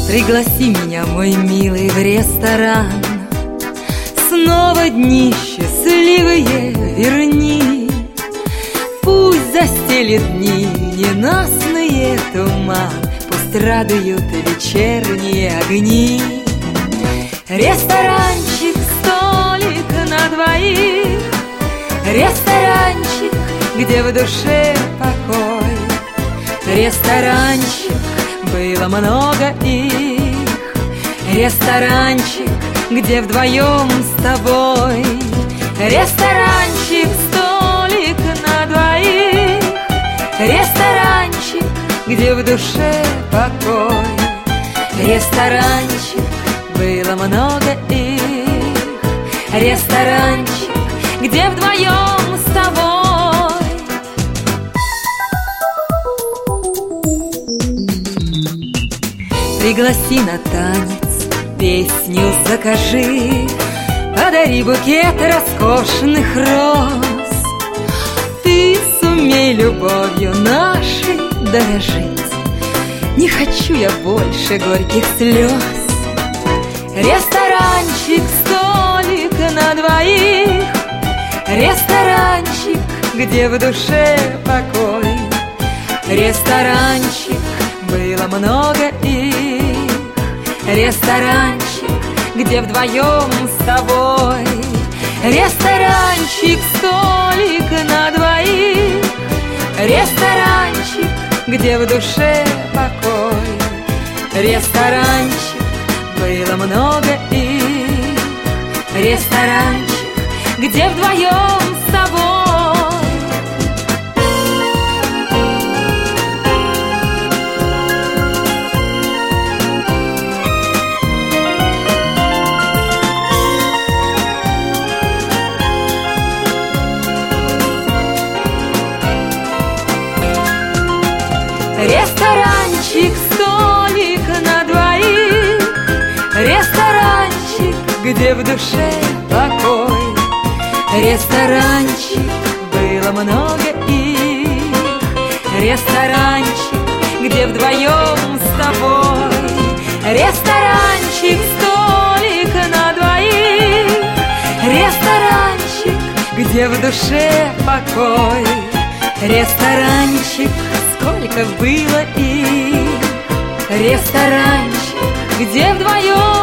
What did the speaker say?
Пригласи меня, мой милый, в ресторан. Снова дни счастливые верни. Пусть застелит дни ненастные туман, пусть радуют вечерние огни. Ресторанчик, столик на двоих, ресторанчик, где в душе покой. Ресторанчик, было много их, ресторанчик, где вдвоем с тобой. Ресторанчик, столик на двоих, ресторанчик, где в душе покой. Ресторанчик, было много их, ресторанчик, где вдвоем с тобой. Пригласи на танец, песню закажи, подари букет роскошных роз. Ты сумей любовью нашей дорожить, не хочу я больше горьких слез. Ресторанчик, столик на двоих, ресторанчик, где в душе покой. Ресторанчик, было много их, ресторанчик, где вдвоем с тобой. Ресторанчик, столик на двоих, ресторанчик, где в душе покой. Ресторанчик, было много их, ресторанчик, где вдвоем с тобой. Ресторанчик, столик на двоих, ресторанчик, где в душе покой. Ресторанчик, было много их, ресторанчик, где вдвоем с тобой. Ресторанчик, столик на двоих, ресторанчик, где в душе покой. Ресторанчик, сколько было их, ресторанчик, где вдвоем